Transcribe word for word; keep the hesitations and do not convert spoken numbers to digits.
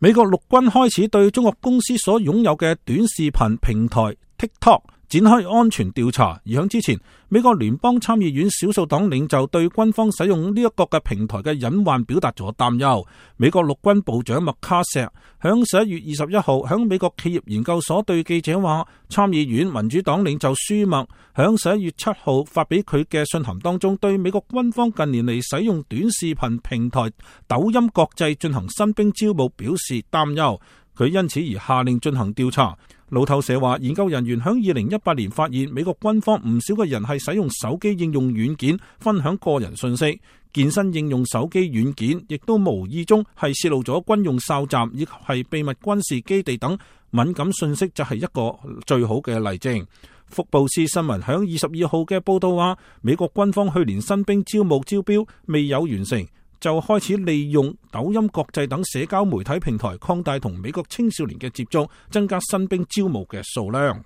美國陸軍開始對中國公司所擁有嘅短視頻平台 TikTok 展開安全調查，而響之前，美國聯邦參議院少數黨領袖對軍方使用呢一個嘅平台嘅隱患表達咗擔憂。美國陸軍部長麥卡錫響十一月二十一號響美國企業研究所對記者話，參議院民主黨領袖舒默響十一月七號發俾佢嘅信函當中，對美國軍方近年嚟使用短視頻平台抖音國際進行新兵招募表示擔憂，佢因此而下令進行調查。路透社話，研究人員響二零一八年發現，美國軍方唔少嘅人係使用手機應用軟件分享個人信息，健身應用手機軟件亦都無意中係泄露咗軍用哨站以及係秘密軍事基地等敏感信息，就係一個最好嘅例證。福布斯新聞響二十二號嘅報道話，美國軍方去年新兵招募招標未有完成，就開始利用抖音國際等社交媒體平台擴大同美國青少年嘅接觸，增加新兵招募嘅數量。